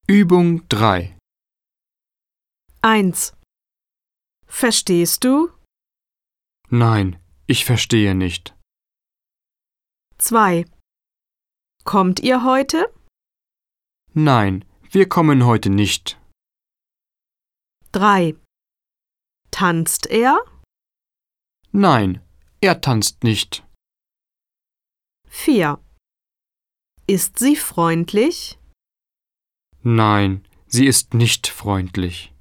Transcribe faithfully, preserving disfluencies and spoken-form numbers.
Übung drei. eins. Verstehst du? Nein, ich verstehe nicht. zwei. Kommt ihr heute? Nein, wir kommen heute nicht. drei. Tanzt er? Nein, er tanzt nicht. vier. Ist sie freundlich? Nein, sie ist nicht freundlich.